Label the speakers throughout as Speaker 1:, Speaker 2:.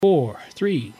Speaker 1: 4, 3.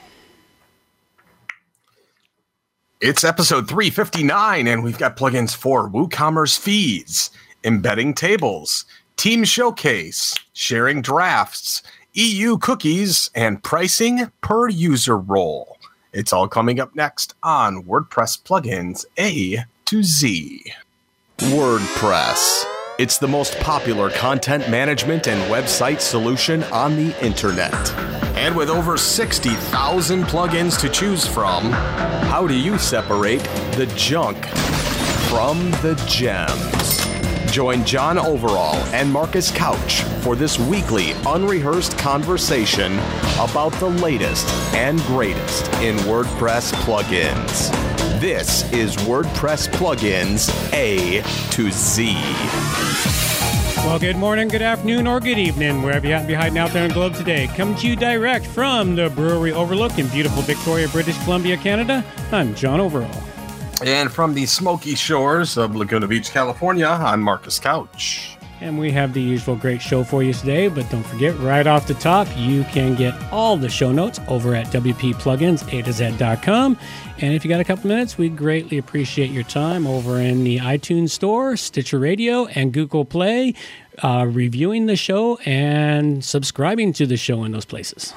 Speaker 2: It's episode 359, and we've got plugins for WooCommerce feeds, embedding tables, team showcase, sharing drafts, EU cookies, and pricing per user role. It's all coming up next on WordPress Plugins A to Z. WordPress. It's the most popular content management and website solution on the internet. And with over 60,000 plugins to choose from, how do you separate the junk from the gems? Join John Overall and Marcus Couch for this weekly unrehearsed conversation about the latest and greatest in WordPress plugins. This is WordPress Plugins A to Z.
Speaker 1: Well, good morning, good afternoon, or good evening, wherever you happen to be hiding out there in the globe today. Coming to you direct from the Brewery Overlook in beautiful Victoria, British Columbia, Canada, I'm John Overall.
Speaker 2: And from the smoky shores of Laguna Beach, California, I'm Marcus Couch.
Speaker 1: And we have the usual great show for you today, but don't forget, right off the top, you can get all the show notes over at WPPlugins.com. And if you got a couple minutes, we'd greatly appreciate your time over in the iTunes Store, Stitcher Radio, and Google Play, reviewing the show and subscribing to the show in those places.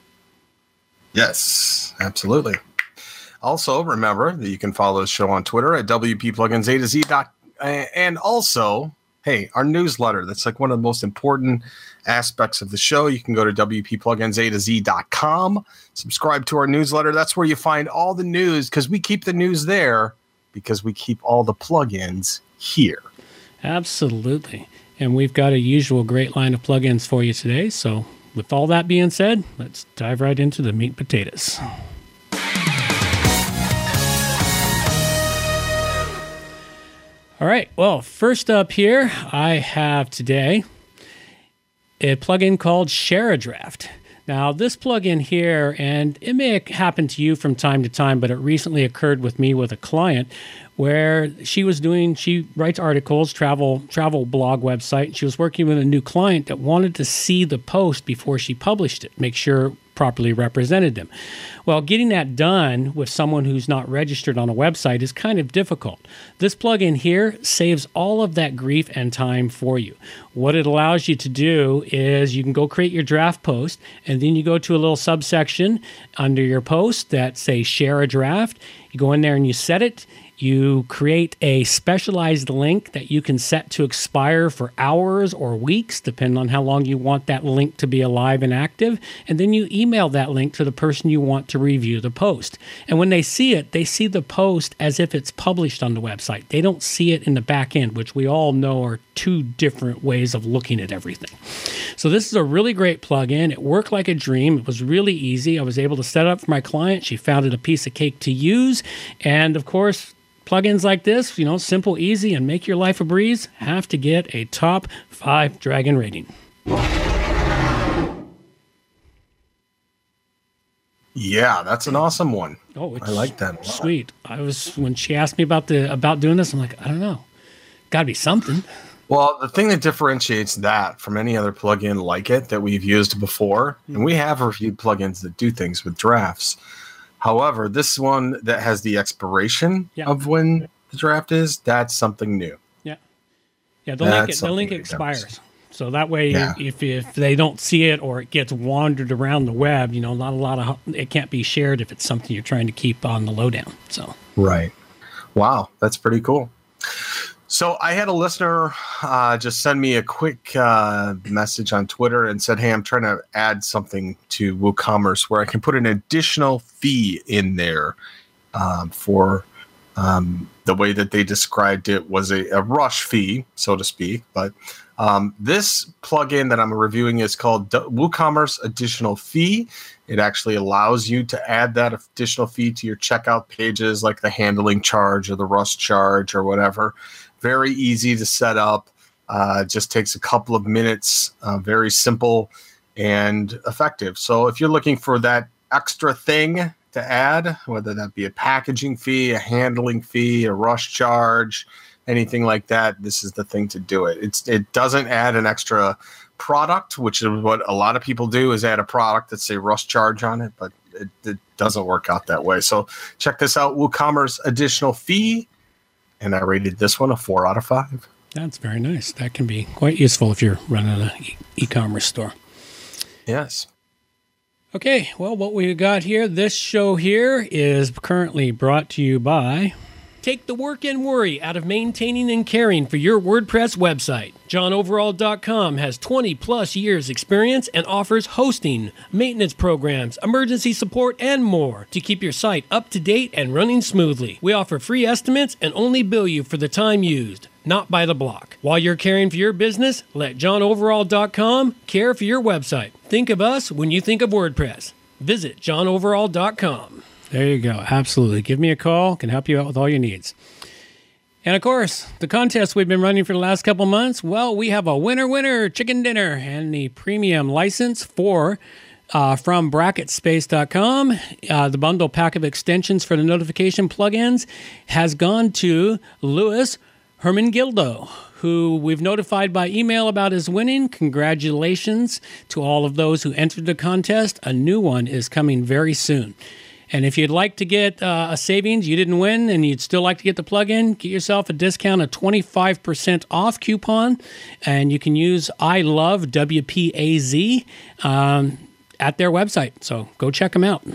Speaker 2: Yes, absolutely. Also, remember that you can follow the show on Twitter at WPPluginsA2Z. And also, hey, our newsletter, that's like one of the most important aspects of the show. You can go to WPPluginsA2Z.com, subscribe to our newsletter. That's where you find all the news, because we keep the news there because we keep all the plugins here.
Speaker 1: Absolutely. And we've got a usual great line of plugins for you today. So with all that being said, let's dive right into the meat and potatoes. All right, well, first up here, I have today a plugin called Share a Draft. Now, this plugin here, and it may happen to you from time to time, but it recently occurred with me with a client where she writes articles, travel blog website, and she was working with a new client that wanted to see the post before she published it, make sure it properly represented them. Well, getting that done with someone who's not registered on a website is kind of difficult. This plugin here saves all of that grief and time for you. What it allows you to do is you can go create your draft post, and then you go to a little subsection under your post that says Share a Draft. You go in there and you set it. You create a specialized link that you can set to expire for hours or weeks, depending on how long you want that link to be alive and active. And then you email that link to the person you want to review the post. And when they see it, they see the post as if it's published on the website. They don't see it in the back end, which we all know are two different ways of looking at everything. So this is a really great plugin. It worked like a dream. It was really easy. I was able to set it up for my client. She found it a piece of cake to use. And of course, plugins like this, simple, easy, and make your life a breeze, have to get a top 5 Dragon rating.
Speaker 2: Yeah, that's an awesome one.
Speaker 1: Oh,
Speaker 2: I like that.
Speaker 1: Sweet. When she asked me about doing this, I'm like, I don't know. Got to be something.
Speaker 2: Well, the thing that differentiates that from any other plugin like it that we've used before, and we have reviewed plugins that do things with drafts. However, this one that has the expiration of when the draft is, that's something new.
Speaker 1: Yeah. The link expires. So that way, if they don't see it or it gets wandered around the web, not a lot of it can't be shared if it's something you're trying to keep on the lowdown. So
Speaker 2: right. Wow, that's pretty cool. So I had a listener just send me a quick message on Twitter and said, hey, I'm trying to add something to WooCommerce where I can put an additional fee in there for the way that they described it was a rush fee, so to speak. But this plugin that I'm reviewing is called WooCommerce Additional Fee. It actually allows you to add that additional fee to your checkout pages, like the handling charge or the rush charge or whatever. Very easy to set up. Just takes a couple of minutes. Very simple and effective. So if you're looking for that extra thing to add, whether that be a packaging fee, a handling fee, a rush charge, anything like that, this is the thing to do it. It doesn't add an extra product, which is what a lot of people do, is add a product that say Rust Charge on it, but it doesn't work out that way. So check this out, WooCommerce additional fee, and I rated this one a 4 out of 5.
Speaker 1: That's very nice. That can be quite useful if you're running an e-commerce store.
Speaker 2: Yes.
Speaker 1: Okay, well, what we got here, this show here is currently brought to you by... Take the work and worry out of maintaining and caring for your WordPress website. JohnOverall.com has 20 plus years experience and offers hosting, maintenance programs, emergency support, and more to keep your site up to date and running smoothly. We offer free estimates and only bill you for the time used, not by the block. While you're caring for your business, let JohnOverall.com care for your website. Think of us when you think of WordPress. Visit JohnOverall.com. There you go. Absolutely. Give me a call. Can help you out with all your needs. And of course, the contest we've been running for the last couple months, well, we have a winner chicken dinner and the premium license from bracketspace.com. The bundle pack of extensions for the notification plugins has gone to Louis Hermengildo, who we've notified by email about his winning. Congratulations to all of those who entered the contest. A new one is coming very soon. And if you'd like to get a savings, you didn't win, and you'd still like to get the plugin, get yourself a discount of 25% off coupon, and you can use I Love WPAZ at their website. So go check them out.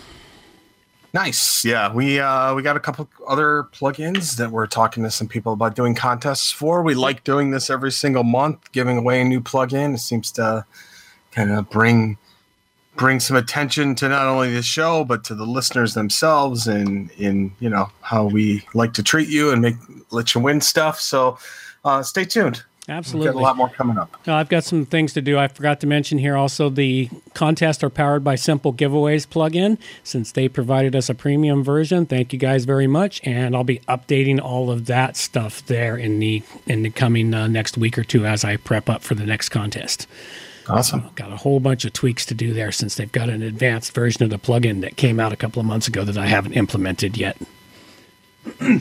Speaker 2: Nice. Yeah, we got a couple other plugins that we're talking to some people about doing contests for. We like doing this every single month, giving away a new plugin. It seems to kind of bring some attention to not only the show but to the listeners themselves, and in how we like to treat you and let you win stuff. So stay tuned.
Speaker 1: Absolutely.
Speaker 2: We've got a lot more coming up.
Speaker 1: I've got some things to do. I forgot to mention here also the contests are powered by Simple Giveaways plugin, since they provided us a premium version. Thank you guys very much, and I'll be updating all of that stuff there in the coming next week or two as I prep up for the next contest.
Speaker 2: Awesome.
Speaker 1: Got a whole bunch of tweaks to do there, since they've got an advanced version of the plugin that came out a couple of months ago that I haven't implemented yet. All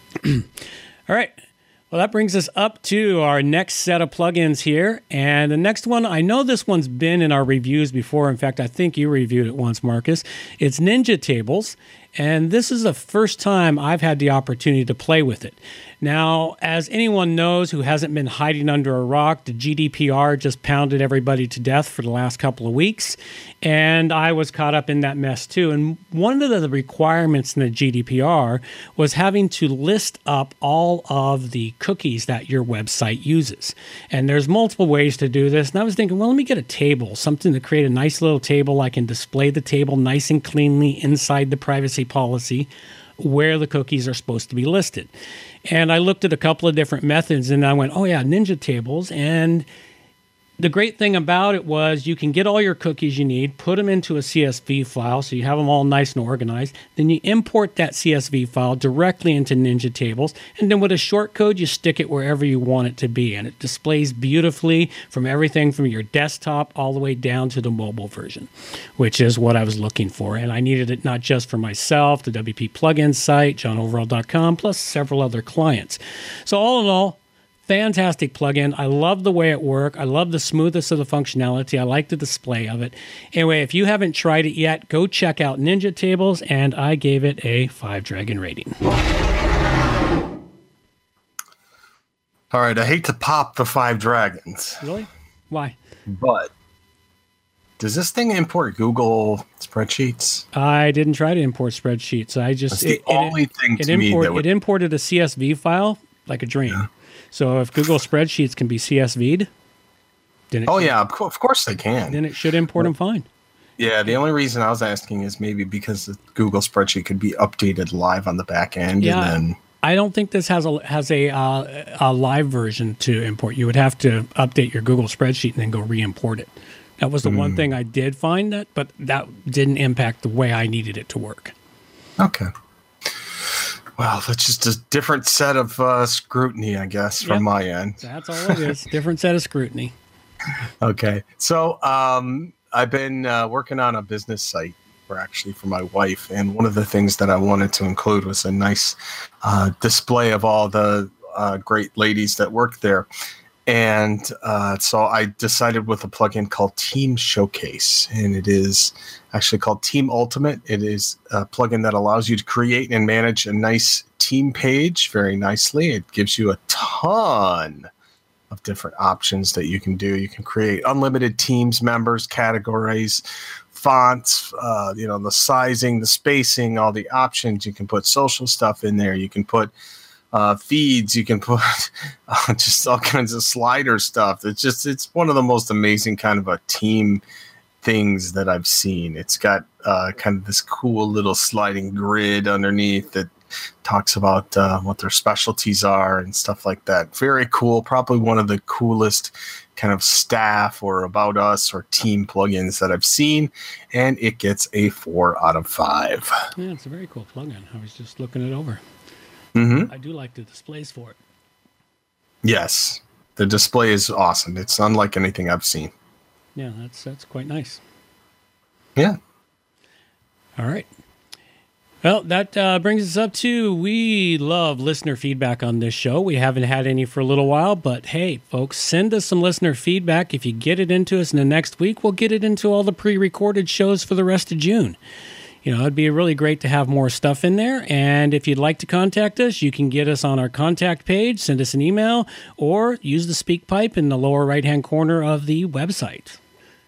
Speaker 1: right. Well, that brings us up to our next set of plugins here. And the next one, I know this one's been in our reviews before. In fact, I think you reviewed it once, Marcus. It's Ninja Tables. And this is the first time I've had the opportunity to play with it. Now, as anyone knows who hasn't been hiding under a rock, the GDPR just pounded everybody to death for the last couple of weeks. And I was caught up in that mess too. And one of the requirements in the GDPR was having to list up all of the cookies that your website uses. And there's multiple ways to do this. And I was thinking, well, let me get a table, something to create a nice little table. I can display the table nice and cleanly inside the privacy policy where the cookies are supposed to be listed. And I looked at a couple of different methods and I went, oh yeah, Ninja Tables. And the great thing about it was you can get all your cookies you need, put them into a CSV file so you have them all nice and organized. Then you import that CSV file directly into Ninja Tables. And then with a short code, you stick it wherever you want it to be. And it displays beautifully from everything from your desktop all the way down to the mobile version, which is what I was looking for. And I needed it not just for myself, the WP plugins site, johnoverall.com, plus several other clients. So all in all, fantastic plugin. I love the way it works. I love the smoothness of the functionality. I like the display of it. Anyway, if you haven't tried it yet, go check out Ninja Tables, and I gave it a 5-dragon rating.
Speaker 2: All right, I hate to pop the 5 dragons.
Speaker 1: Really? Why?
Speaker 2: But does this thing import Google spreadsheets?
Speaker 1: I didn't try to import spreadsheets.
Speaker 2: That's the only thing to me that would...
Speaker 1: It imported a CSV file like a dream. Yeah. So if Google Spreadsheets can be CSV'd, then it
Speaker 2: of course they can.
Speaker 1: Then it should import them fine.
Speaker 2: Yeah, the only reason I was asking is maybe because the Google Spreadsheet could be updated live on the back end.
Speaker 1: Yeah,
Speaker 2: and then
Speaker 1: I don't think this has a live version to import. You would have to update your Google Spreadsheet and then go re-import it. That was the one thing I did find but that didn't impact the way I needed it to work.
Speaker 2: Okay. Well, that's just a different set of scrutiny, I guess, from my end.
Speaker 1: That's all it is. Different set of scrutiny.
Speaker 2: Okay. So I've been working on a business site for my wife. And one of the things that I wanted to include was a nice display of all the great ladies that work there. And so I decided with a plugin called Team Showcase, and it is actually called Team Ultimate. It is a plugin that allows you to create and manage a nice team page very nicely. It gives you a ton of different options that you can do. You can create unlimited teams, members, categories, fonts, the sizing, the spacing, all the options. You can put social stuff in there. You can put feeds. You can put just all kinds of slider stuff. It's one of the most amazing kind of a team things that I've seen. It's got kind of this cool little sliding grid underneath that talks about what their specialties are and stuff like that. Very cool. Probably one of the coolest kind of staff or about us or team plugins that I've seen, and it gets a 4 out of 5.
Speaker 1: Yeah, it's a very cool plugin. I was just looking it over.
Speaker 2: Mm-hmm.
Speaker 1: I do like the displays for it.
Speaker 2: Yes, the display is awesome. It's unlike anything I've seen.
Speaker 1: Yeah, that's quite nice.
Speaker 2: Yeah.
Speaker 1: All right. Well, that brings us up to, we love listener feedback on this show. We haven't had any for a little while, but hey, folks, send us some listener feedback. If you get it into us in the next week, we'll get it into all the pre-recorded shows for the rest of June. It'd be really great to have more stuff in there. And if you'd like to contact us, you can get us on our contact page, send us an email, or use the speak pipe in the lower right-hand corner of the website.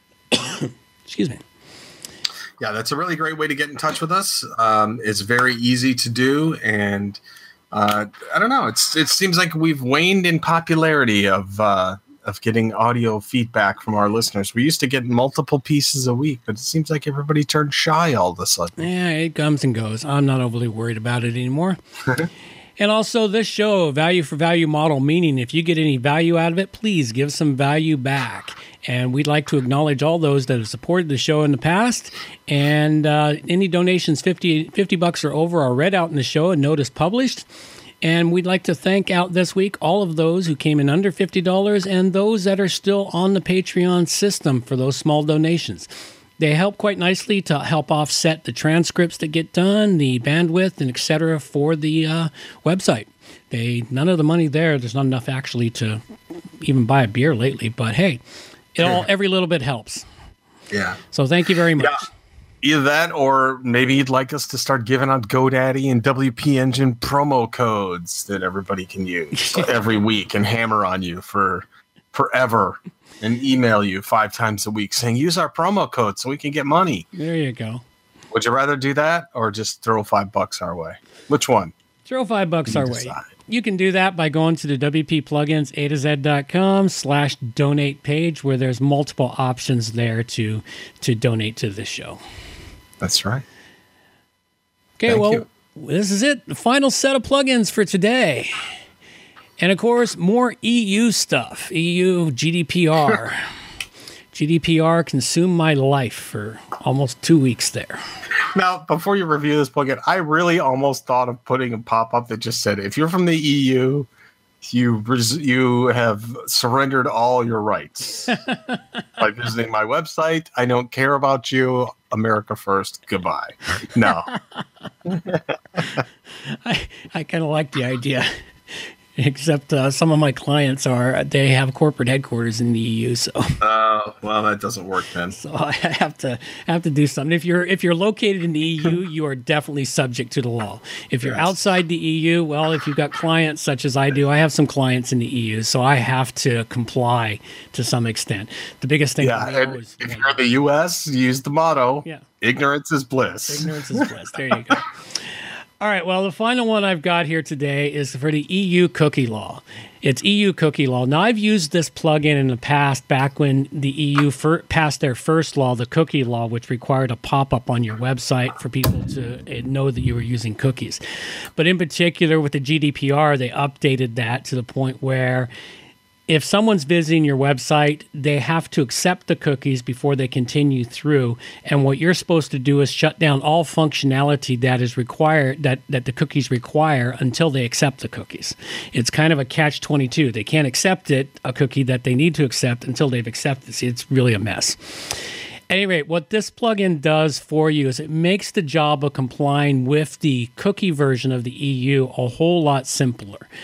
Speaker 1: Excuse me.
Speaker 2: Yeah, that's a really great way to get in touch with us. It's very easy to do. And I don't know, it seems like we've waned in popularity of getting audio feedback from our listeners. We used to get multiple pieces a week, but it seems like everybody turned shy all of a sudden.
Speaker 1: Yeah, it comes and goes. I'm not overly worried about it anymore. And also this show, value for value model, meaning if you get any value out of it, please give some value back. And we'd like to acknowledge all those that have supported the show in the past. And any donations $50 or over are read out in the show and notice published. And we'd like to thank out this week all of those who came in under $50 and those that are still on the Patreon system for those small donations. They help quite nicely to help offset the transcripts that get done, the bandwidth, and et cetera for the website. None of the money there's not enough actually to even buy a beer lately, but hey, every little bit helps.
Speaker 2: Yeah.
Speaker 1: So thank you very much.
Speaker 2: Yeah. Either that, or maybe you'd like us to start giving out GoDaddy and WP Engine promo codes that everybody can use every week and hammer on you for forever and email you 5 times a week saying, use our promo code so we can get money.
Speaker 1: There you go.
Speaker 2: Would you rather do that or just throw $5 our way? Which one?
Speaker 1: Throw $5 our way. You can do that by going to the WP Plugins A2Z.com/donate page where there's multiple options there to donate to this show.
Speaker 2: That's right.
Speaker 1: Okay, this is it. The final set of plugins for today. And of course, more EU stuff. EU GDPR. GDPR consumed my life for almost 2 weeks there.
Speaker 2: Now, before you review this plugin, I really almost thought of putting a pop-up that just said, if you're from the EU, you have surrendered all your rights. By visiting my website, I don't care about you. America first. Goodbye. No.
Speaker 1: I kind of like the idea. Except some of my clients they have corporate headquarters in the EU, so.
Speaker 2: Oh, well, that doesn't work then.
Speaker 1: So I have to do something. If you're located in the EU, you are definitely subject to the law. If you're outside the EU, well, if you've got clients such as I do, I have some clients in the EU, so I have to comply to some extent. The biggest thing.
Speaker 2: Yeah, and if you're in the US, use the motto.
Speaker 1: Yeah.
Speaker 2: Ignorance is bliss.
Speaker 1: Ignorance is bliss. There you go. All right, well, the final one I've got here today is for the EU cookie law. It's EU cookie law. Now, I've used this plugin in the past back when the EU passed their first law, the cookie law, which required a pop-up on your website for people to know that you were using cookies. But in particular, with the GDPR, they updated that to the point where if someone's visiting your website, they have to accept the cookies before they continue through. And what you're supposed to do is shut down all functionality that is required, that the cookies require until they accept the cookies. It's kind of a catch-22. They can't accept a cookie that they need to accept until they've accepted it. See, it's really a mess. At any rate, what this plugin does for you is it makes the job of complying with the cookie version of the EU a whole lot simpler.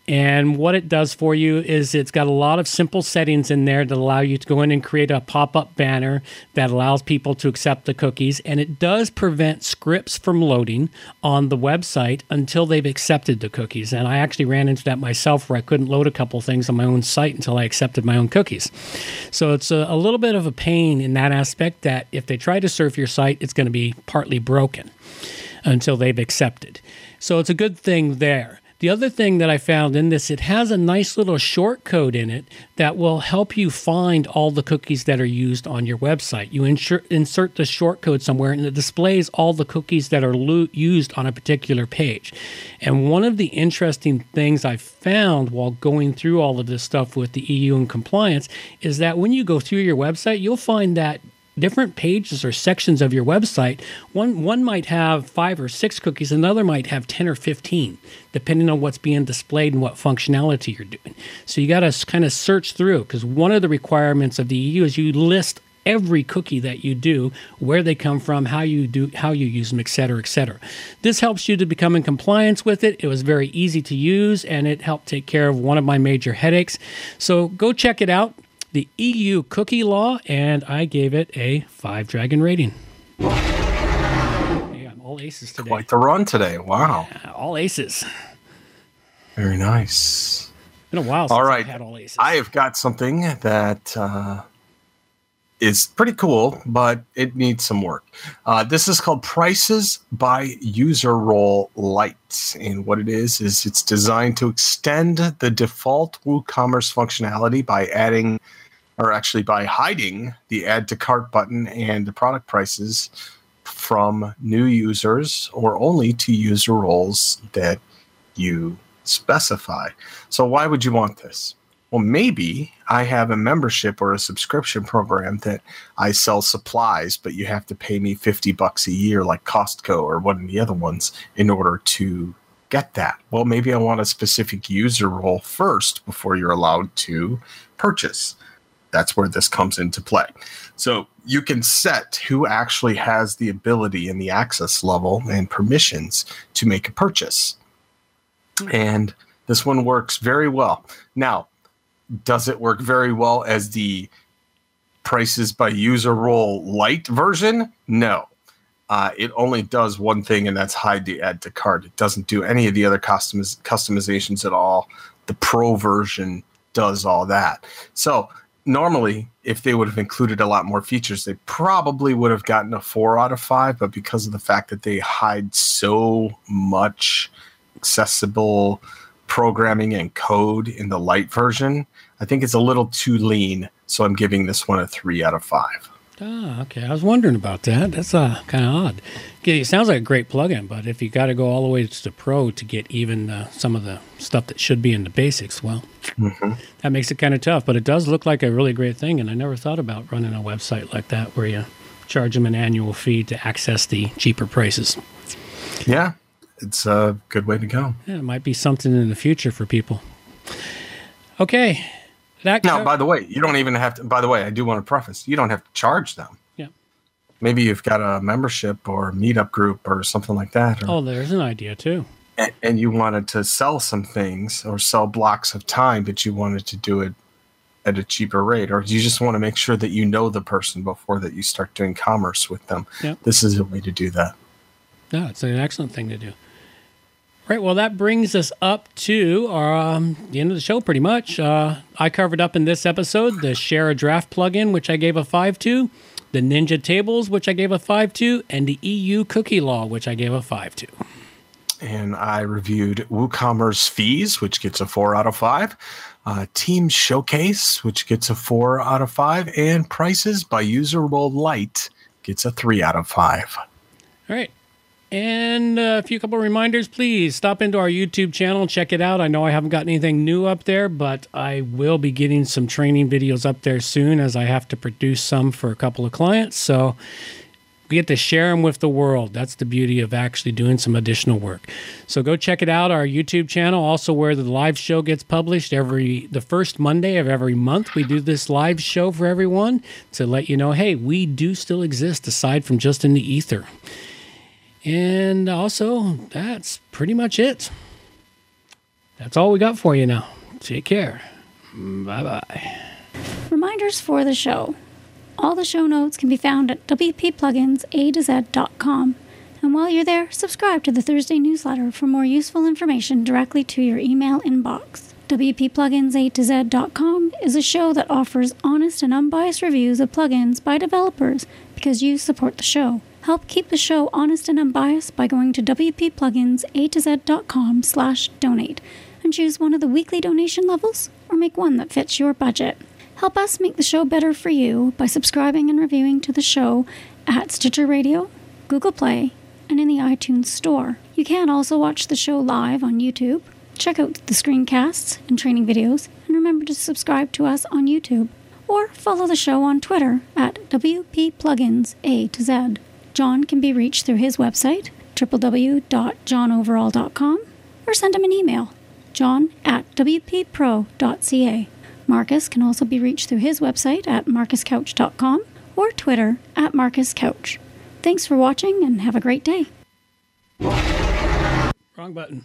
Speaker 1: And what it does for you is it's got a lot of simple settings in there that allow you to go in and create a pop-up banner that allows people to accept the cookies. And it does prevent scripts from loading on the website until they've accepted the cookies. And I actually ran into that myself where I couldn't load a couple things on my own site until I accepted my own cookies. So it's a little bit of a pain in that aspect that if they try to surf your site, it's going to be partly broken until they've accepted. So it's a good thing there. The other thing that I found in this, it has a nice little short code in it that will help you find all the cookies that are used on your website. You insert the short code somewhere and it displays all the cookies that are used on a particular page. And one of the interesting things I found while going through all of this stuff with the EU and compliance is that when you go through your website, you'll find that different pages or sections of your website, one might have 5 or 6 cookies, another might have 10 or 15, depending on what's being displayed and what functionality you're doing. So you got to kind of search through, because one of the requirements of the EU is you list every cookie that you do, where they come from, how you use them, et cetera, et cetera. This helps you to become in compliance with it. It was very easy to use, and it helped take care of one of my major headaches. So go check it out. The EU cookie law, and I gave it a 5 dragon rating. Yeah, I'm all aces today.
Speaker 2: Quite the run today. Wow.
Speaker 1: Yeah, all aces.
Speaker 2: Very nice.
Speaker 1: Been a while since I had all aces.
Speaker 2: I have got something that is pretty cool, but it needs some work. This is called Prices by User Role Lite. And what it is it's designed to extend the default WooCommerce functionality by by hiding the add to cart button and the product prices from new users or only to user roles that you specify. So why would you want this? Well, maybe I have a membership or a subscription program that I sell supplies, but you have to pay me $50 a year like Costco or one of the other ones in order to get that. Well, maybe I want a specific user role first before you're allowed to purchase. That's where this comes into play. So you can set who actually has the ability and the access level and permissions to make a purchase. And this one works very well. Now, does it work very well as the Prices by User Role Lite version? No. It only does one thing, and that's hide the add to cart. It doesn't do any of the other customizations at all. The Pro version does all that. So normally, if they would have included a lot more features, they probably would have gotten a 4 out of 5, but because of the fact that they hide so much accessible programming and code in the Lite version, I think it's a little too lean, so I'm giving this one a 3 out of 5.
Speaker 1: Ah, okay. I was wondering about that. That's kind of odd. It sounds like a great plugin, but if you got to go all the way to the Pro to get even some of the stuff that should be in the basics, well, that makes it kind of tough. But it does look like a really great thing, and I never thought about running a website like that where you charge them an annual fee to access the cheaper prices.
Speaker 2: Yeah, it's a good way to go.
Speaker 1: Yeah, it might be something in the future for people. Okay.
Speaker 2: Now, by the way, you don't even have to. By the way, I do want to preface: you don't have to charge them.
Speaker 1: Yeah.
Speaker 2: Maybe you've got a membership or meetup group or something like that.
Speaker 1: There's an idea too.
Speaker 2: And you wanted to sell some things or sell blocks of time, but you wanted to do it at a cheaper rate, or you just want to make sure that you know the person before that you start doing commerce with them. Yep. This is a way to do that.
Speaker 1: Yeah, it's an excellent thing to do. Right, well, that brings us up to the end of the show, pretty much. I covered up in this episode the Share a Draft plugin, which I gave a 5 to, the Ninja Tables, which I gave a 5 to, and the EU cookie law, which I gave a 5 to.
Speaker 2: And I reviewed WooCommerce Fees, which gets a 4 out of 5, Team Showcase, which gets a 4 out of 5, and Prices by User Role Lite gets a 3 out of 5.
Speaker 1: All right. And a couple reminders, please stop into our YouTube channel, check it out. I know I haven't got anything new up there, but I will be getting some training videos up there soon as I have to produce some for a couple of clients. So we get to share them with the world. That's the beauty of actually doing some additional work. So go check it out, our YouTube channel, also where the live show gets published the first Monday of every month. We do this live show for everyone to let you know, hey, we do still exist aside from just in the ether. And also, that's pretty much it. That's all we got for you now. Take care. Bye-bye.
Speaker 3: Reminders for the show. All the show notes can be found at wppluginsa2z.com. And while you're there, subscribe to the Thursday newsletter for more useful information directly to your email inbox. wppluginsa2z.com is a show that offers honest and unbiased reviews of plugins by developers because you support the show. Help keep the show honest and unbiased by going to wppluginsa2z.com/donate and choose one of the weekly donation levels or make one that fits your budget. Help us make the show better for you by subscribing and reviewing to the show at Stitcher Radio, Google Play, and in the iTunes Store. You can also watch the show live on YouTube. Check out the screencasts and training videos, and remember to subscribe to us on YouTube. Or follow the show on Twitter at WPPluginsA2Z. John can be reached through his website, www.johnoverall.com, or send him an email, john@wppro.ca. Marcus can also be reached through his website at marcuscouch.com or Twitter at marcuscouch. Thanks for watching and have a great day.
Speaker 1: Wrong button.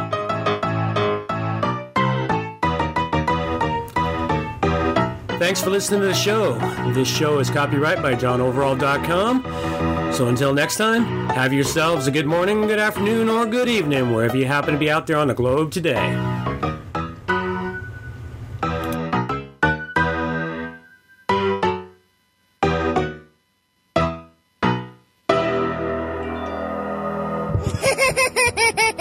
Speaker 1: Thanks for listening to the show. This show is copyright by johnoverall.com. So until next time, have yourselves a good morning, good afternoon, or good evening, wherever you happen to be out there on the globe today.
Speaker 4: Ha ha ha ha ha!